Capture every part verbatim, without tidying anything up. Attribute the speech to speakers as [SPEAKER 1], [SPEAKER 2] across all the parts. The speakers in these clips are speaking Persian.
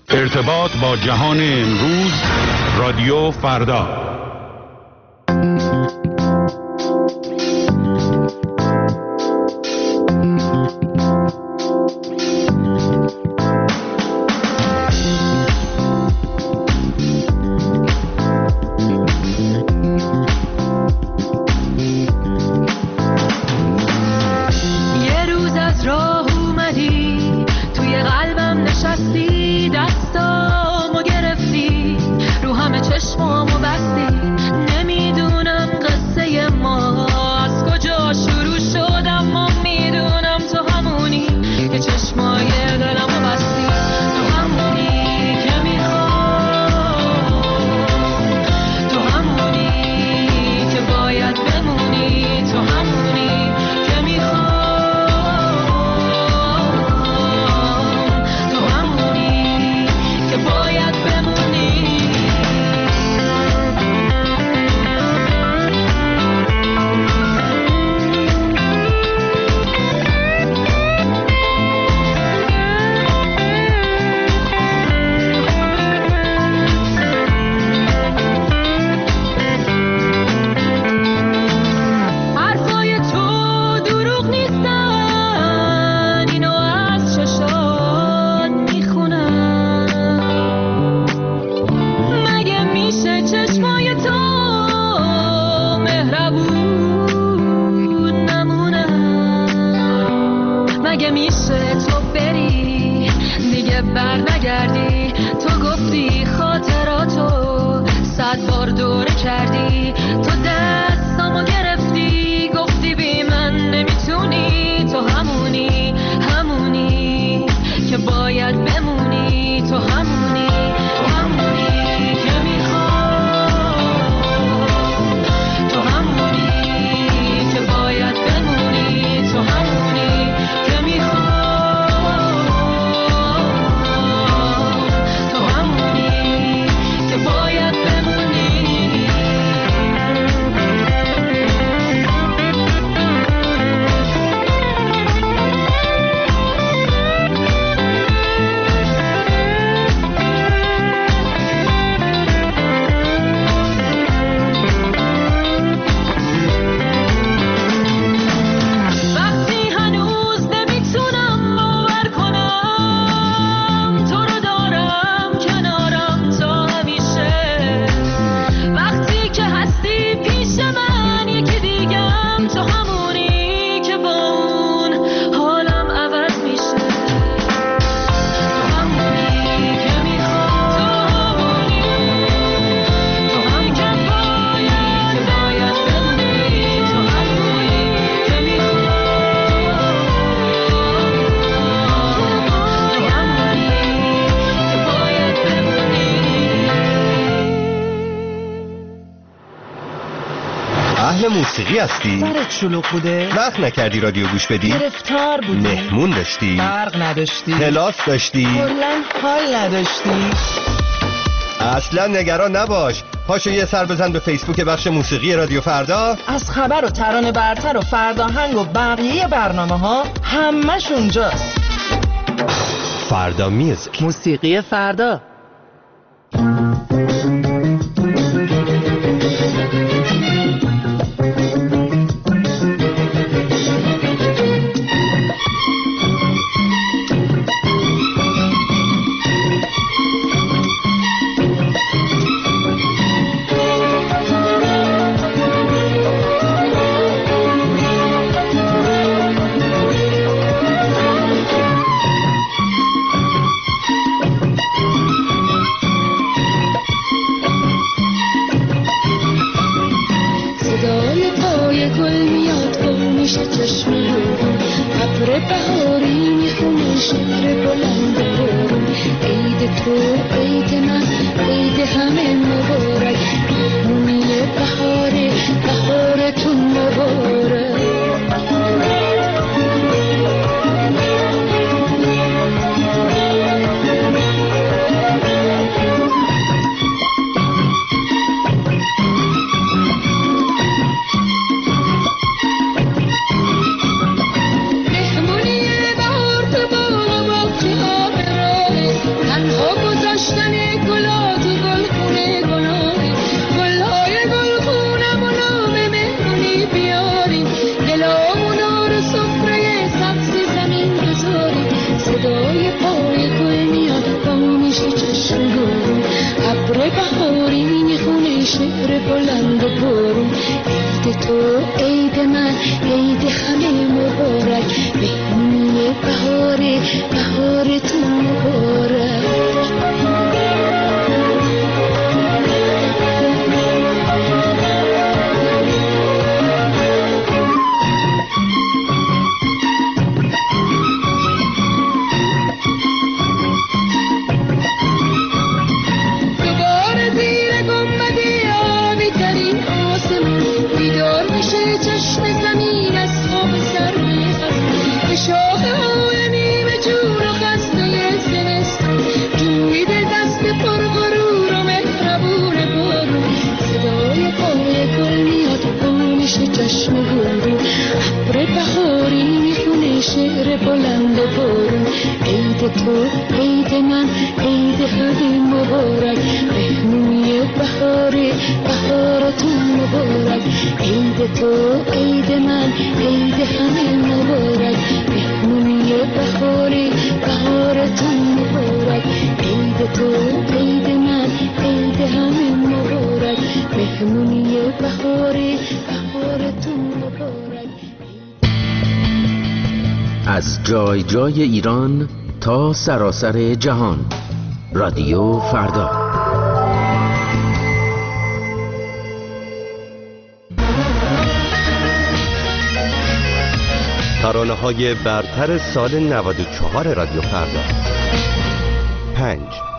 [SPEAKER 1] ارتباط با جهان امروز، رادیو فردا.
[SPEAKER 2] موسیقی هستی؟
[SPEAKER 3] سرت شلوغ بوده؟
[SPEAKER 2] وقت نکردی رادیو گوش بدی؟
[SPEAKER 3] گرفتار بودی؟
[SPEAKER 2] مهمون داشتی؟
[SPEAKER 3] برق نداشتی؟
[SPEAKER 2] کلاس داشتی؟
[SPEAKER 3] کلاً حال نداشتی؟
[SPEAKER 2] اصلا نگران نباش، پاشو یه سر بزن به فیسبوک بخش موسیقی رادیو فردا.
[SPEAKER 3] از خبر و ترانه برتر و فرداهنگ و بقیه برنامه ها همش اونجاست.
[SPEAKER 2] فردا میوزیک،
[SPEAKER 3] موسیقی فردا.
[SPEAKER 4] بهاری میخونه شعر بلند و بارون. عید تو عید من عید همه مبارک، مهمونی بهاره بهارتون مبارک. شعر بلند و بارون. عید تو عید من عید همه مبارک، مهمونی بهاره بهارتون مبارک. عید تو عید من عید همه مبارک، مهمونی بهاره بهارتون مبارک. عید تو عید من عید همه مبارک، مهمونی بهاره بهارتون مبارک.
[SPEAKER 5] از جای جای ایران تا سراسر جهان، رادیو فردا.
[SPEAKER 2] ترانه‌های برتر سال نود و چهار رادیو فردا. پنج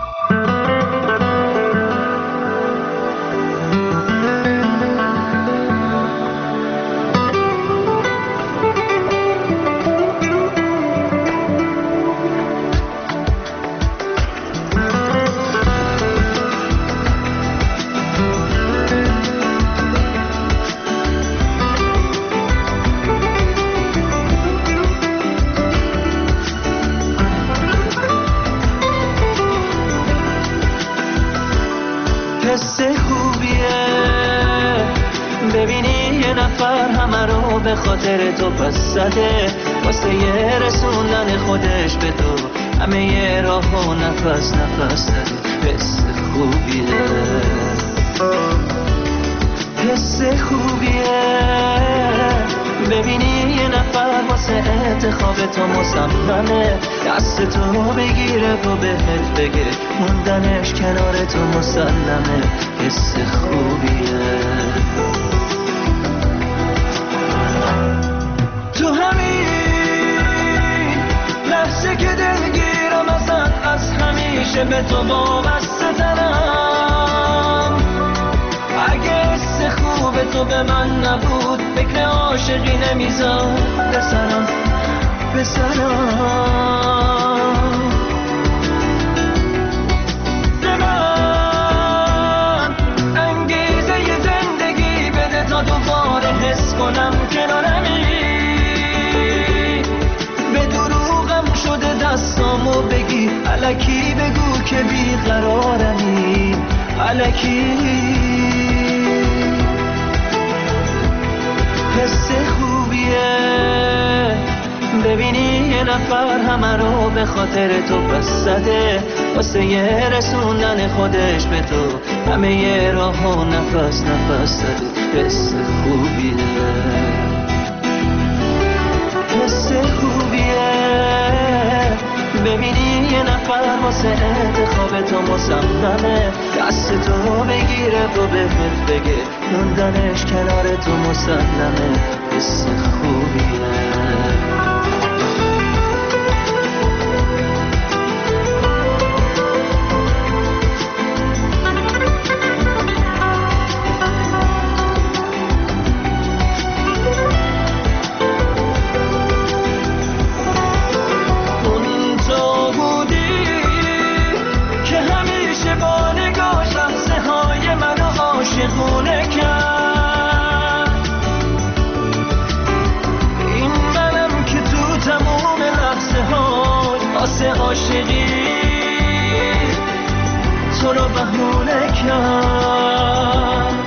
[SPEAKER 6] به خاطر تو پس زده، واسه یه رسوندن خودش به تو همه یه راه و نفس نفس زده. حس خوبیه، حس خوبیه ببینی یه نفر واسه انتخاب تو مصممه، دست تو بگیره و بهت بگه موندنش کنار تو مسلمه. حس خوبیه. تو همین لحظه که دلگیرم ازت، از همیشه به تو وابسته ترم. اگه حس خوب تو به من نبود، فکر عاشقی نمیذار بسرم بسرم. به من انگیزه ی زندگی بده تا دوباره حس کنم کنارمی. دستامو بگی الکی بگو که بیقرارمی الکی. حس خوبیه ببینی یه نفر همه رو به خاطر تو پس زده، واسه یه رسوندن خودش به تو همه یه راه و نفس نفس زده. حس خوبیه، حس خوبیه ببینی یه نفر واسه انتخاب تو مصممه، دست تو بگیره و بهت بگه موندنش کنار تو مسلمه. حس خوبیه. عاشقی تو رو بهونه کرد،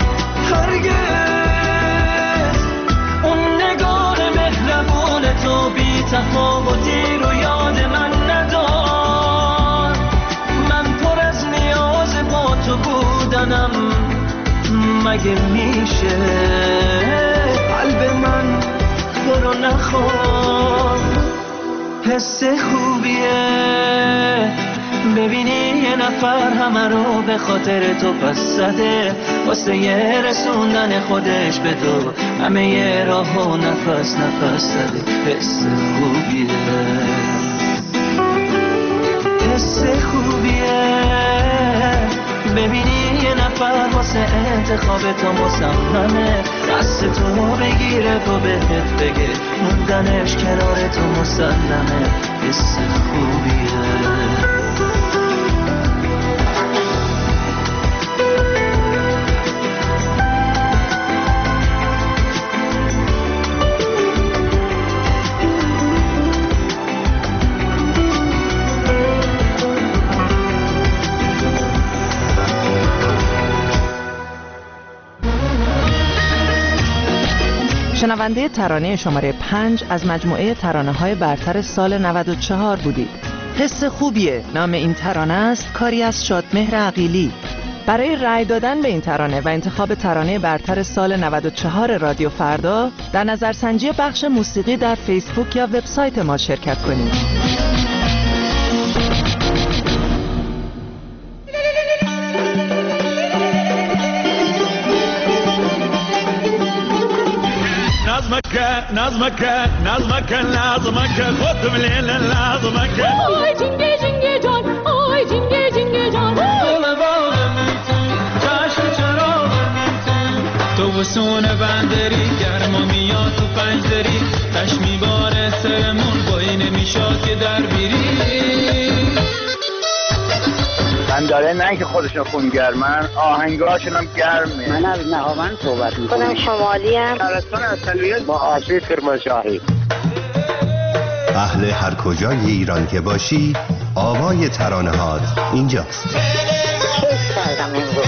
[SPEAKER 6] هرگز اون نگاه مهربون تو بی تفاوتی رو یاد من ندار. من پر از نیاز با تو بود، اگه میشه قلب من برو نخواه. حس خوبیه ببینی یه نفر همه رو به خاطر تو پس زده، واسه یه رسوندن خودش به تو همه یه راه و نفس نفس زده. حس خوبیه حس خوبیه ببینی یه نفر واسه انتخاب تو مصممه، دست تو بگیره و بهت بگه موندنش کنار تو مسلمه. حس خوبیه
[SPEAKER 3] شنونده ترانه شماره پنج از مجموعه ترانه‌های برتر سال نود و چهار بودید. حس خوبیه نام این ترانه است، کاری از شادمهر عقیلی. برای رأی دادن به این ترانه و انتخاب ترانه برتر سال نود و چهار رادیو فردا در نظرسنجی بخش موسیقی در فیسبوک یا وبسایت ما شرکت کنید.
[SPEAKER 7] نظمك نظمك نظمك نظمك خذ من نظمك
[SPEAKER 4] آی جنگه جنگه جان آی جنگه جنگه جان
[SPEAKER 6] گل باغم چشم چراغم
[SPEAKER 8] تو وسون بندری گرما میاد تو پنجدری تش میباره سرمون بایی نمیشاد که در بیری.
[SPEAKER 9] من داره نه که خودشون خونگرمن، آهنگاشون هم گرمه.
[SPEAKER 10] من از نهاوند صحبت میکنم. خودم شمالی هم
[SPEAKER 9] شهرستان اصلیت با آشی کرمانشاهی.
[SPEAKER 2] اهل هر کجای ایران که باشی آوای ترانه هات اینجاست.
[SPEAKER 10] کیف کردم امروز.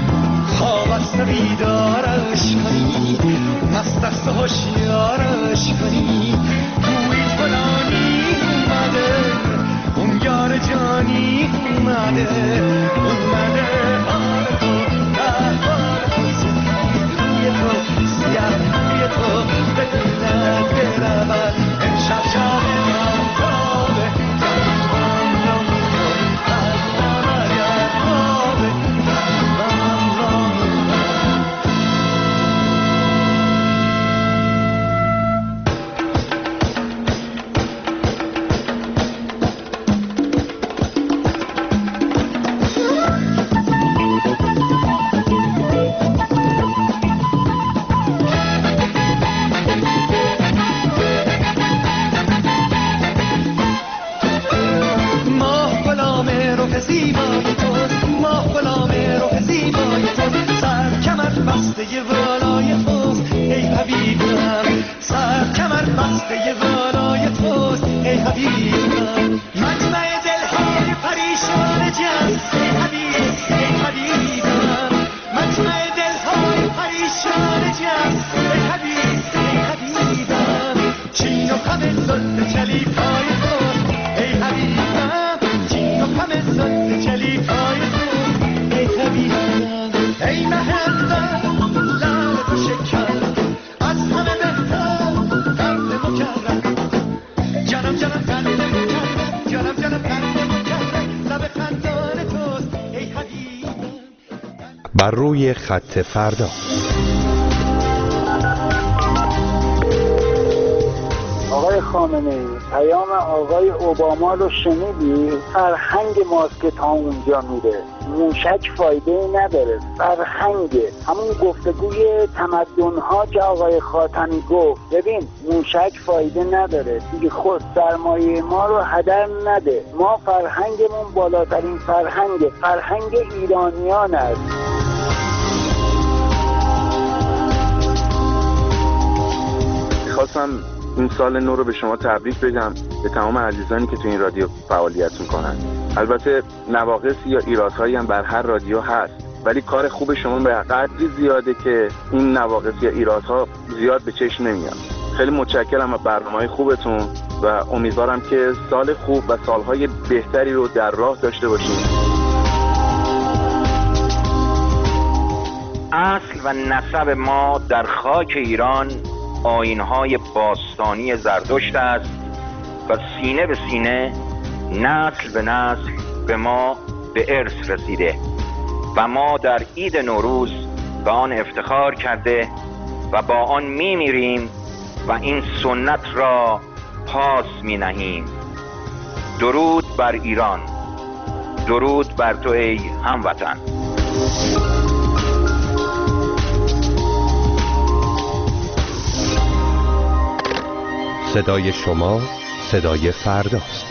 [SPEAKER 6] بیدارش کنی مست است و هوشیارش
[SPEAKER 2] بر روی خط فردا.
[SPEAKER 9] آقای خامنه‌ای، پیام آقای اوباما رو شنیدی؟ فرهنگ ماست که تا اونجا میره. موشک فایده نداره، فرهنگه. همون گفتگوی تمدن‌ها که آقای خاتمی گفت، ببین موشک فایده نداره دیگه، خود سرمایه ما رو هدر نده. ما فرهنگمون بالاترین فرهنگه، فرهنگ ایرانیان است.
[SPEAKER 11] خواستم این سال نو رو به شما تبریک بگم، به تمام عزیزانی که تو این رادیو فعالیت میکنن. البته نواقصی یا ایرادهایی هم بر هر رادیو هست، ولی کار خوب شما به قدری زیاده که این نواقص یا ایرادها زیاد به چشم نمیاد. خیلی متشکرم از برنامه‌های خوبتون و امیدوارم که سال خوب و سالهای بهتری رو در راه داشته باشیم.
[SPEAKER 12] اصل و نسب ما در خاک ایران آیین‌های باستانی زرتشت است و سینه به سینه، نسل به نسل به ما به ارث رسیده و ما در عید نوروز به آن افتخار کرده و با آن می‌میریم و این سنت را پاس می‌نهیم. درود بر ایران، درود بر تو ای هموطن.
[SPEAKER 2] صدای شما صدای فرداست.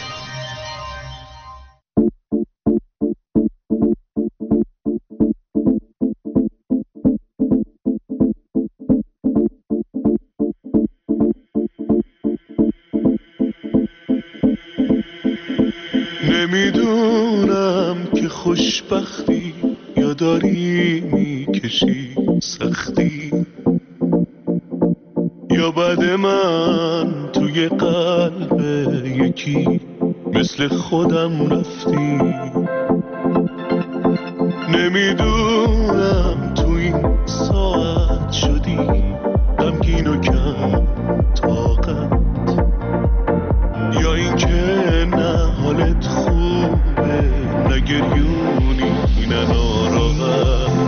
[SPEAKER 13] نمیدونم که خوشبختی یا داری میکشی سختی، یا بعد من توی قلب یکی مثل خودم رفتی. نمیدونم تو این ساعت شدی غمگین و کم طاقت، یا این که نه حالت خوبه نه گریونی نه ناراحت.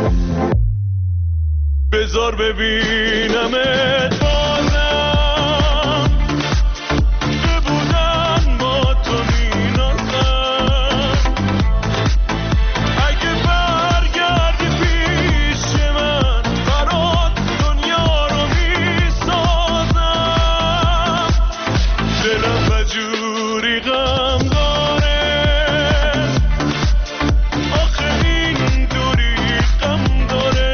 [SPEAKER 13] بذار ببینمت بازم، که بودن با تو مینازم. اگه برگردی پیش من برات دنیا رو میسازم. دلم بجوری غم داره، آخه این دوری غم داره.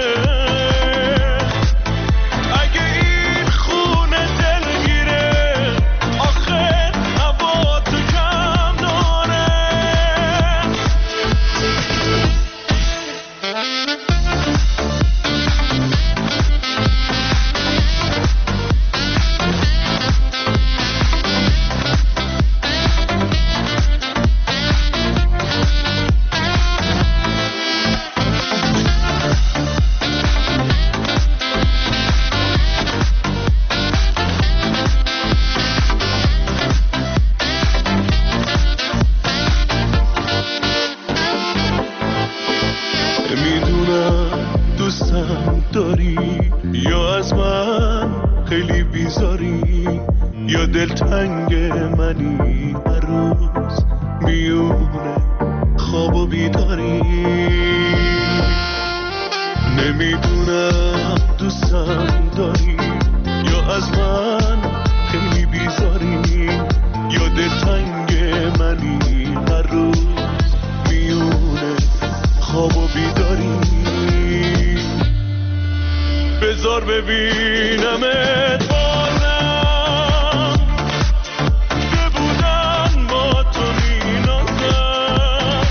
[SPEAKER 13] یا دلتنگ منی هر روز میونه خواب و بیداری. نمیدونم دوستم داری یا از من خیلی بیزاری، یا دلتنگ منی هر روز میونه خواب و بیداری. بذار ببینمت بازم، که بودن با تو مینازم.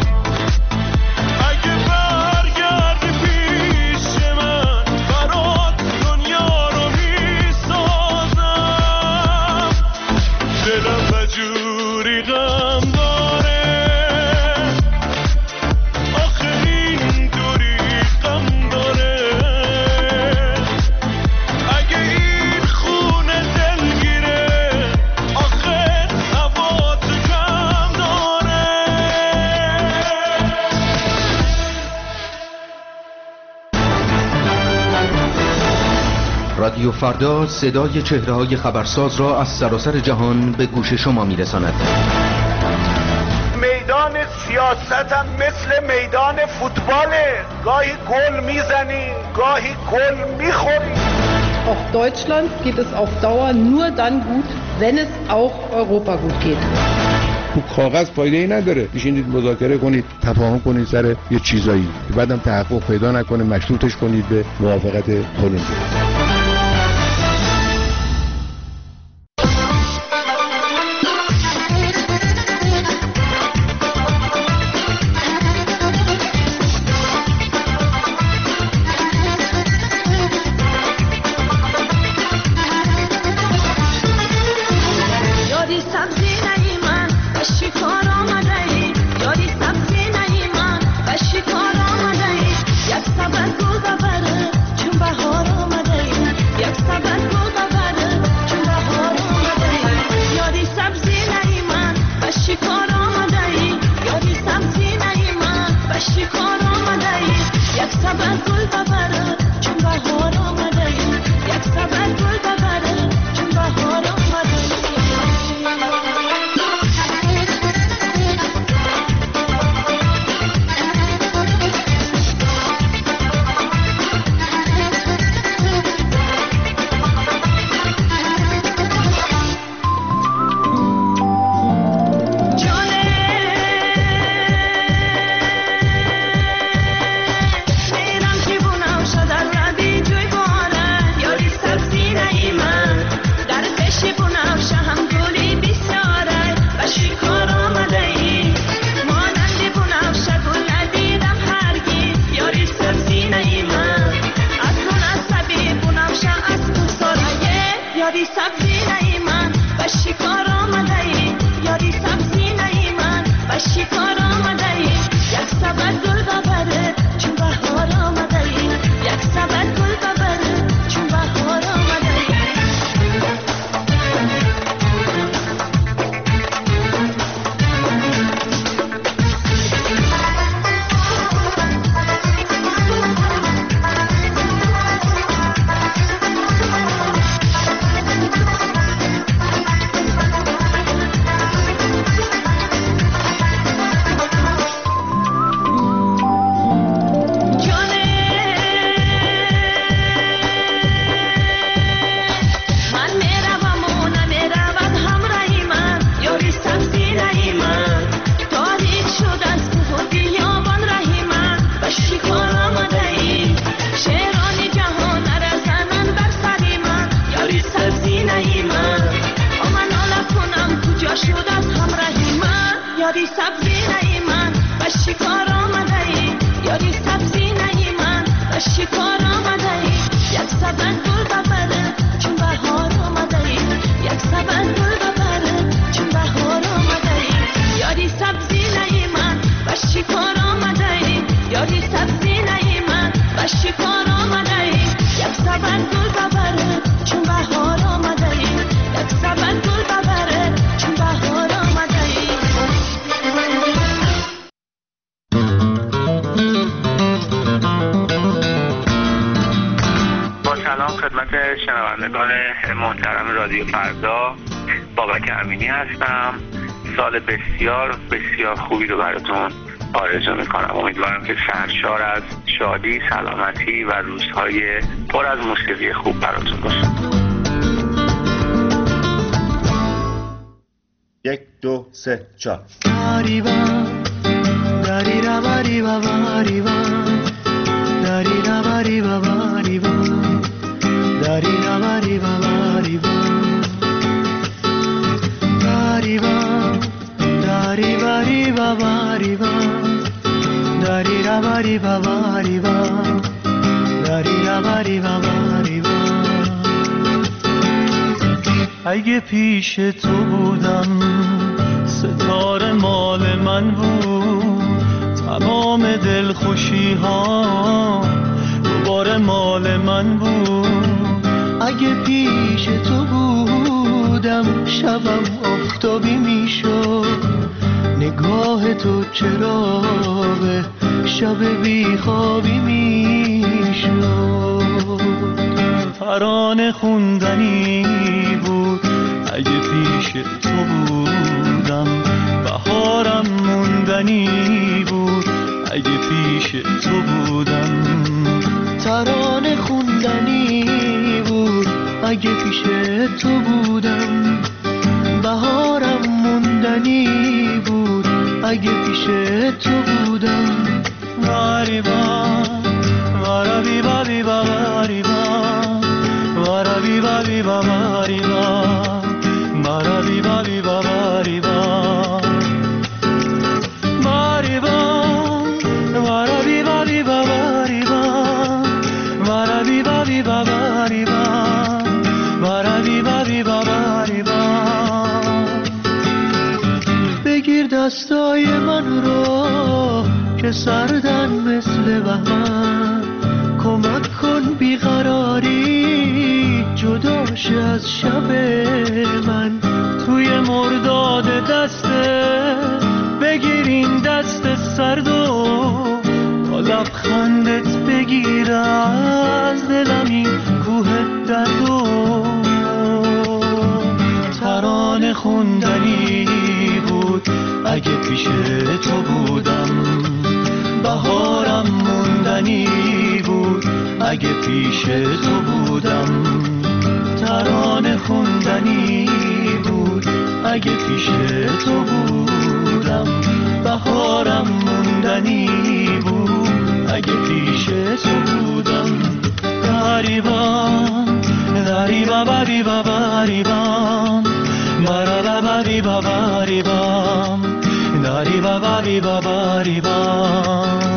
[SPEAKER 13] اگه برگردی پیش من برات دنیا رو میسازم. دلم بجوری غم داره، آخه این دوری غم داره.
[SPEAKER 5] فردا صدای چهره‌های خبرساز را از سراسر جهان به گوش شما می‌رساند.
[SPEAKER 14] میدان سیاست هم مثل میدان فوتباله، گاهی گل میزنی گاهی گل میخوری.
[SPEAKER 15] Auch Deutschland geht es auf Dauer nur dann gut, wenn es auch Europa gut geht.
[SPEAKER 16] تو کاغذ فایده ای نداره، بشینید مذاکره کنید، تفاهم کنید سر یه چیزایی، بعدم تحقق پیدا نکنه مشروطش کنید به موافقت کلمبیا.
[SPEAKER 11] شنوندگان محترم رادیو فردا، بابک امینی هستم. سال بسیار بسیار خوبی رو براتون آرزو میکنم. امیدوارم که سرشار از شادی، سلامتی و روزهای پر از موسیقی خوب براتون باشه.
[SPEAKER 2] یک دو سه چهار.
[SPEAKER 13] اگه پیش تو بودم ستاره مال من بود، تمام دلخوشی ها دوباره مال من بود.
[SPEAKER 17] اگه پیش تو بودم شبم آفتابی میشد، نگاه تو چراغ شب بی خوابی میشد.
[SPEAKER 13] ترانه خوندنی بود اگه پیش تو بودم، بهارم موندنی بود اگه پیش تو بودم.
[SPEAKER 17] ترانه خوندنی بود اگه پیش تو بودم، بهارم موندنی بود اگه پیش تو بودم.
[SPEAKER 13] واریبا وارابی بابی باریبا وارابی بابی باریبا وارابی بابی باریبا باریبا وارابی بابی باریبا وارابی بابی باریبا وارابی بابی باریبا.
[SPEAKER 17] بگیر دستای من رو که سردن مثل بهمن، کمک کن بیقراری جداش از شب من. توی مرداد دسته بگیر این دست سرد و با لبخندت بگیر از دلم این کوه درد و ترانه خوندنی بود اگه پیش تو بودم، بهارم موندنی بود اگه پیش تو بودم. ترانه خوندنی بود اگه پیش تو بودم، بهارم موندنی بود اگه پیش تو بودم. دریبان دریبا بری بابریبان مرا بری بابریبان دریبا بری بابریبان.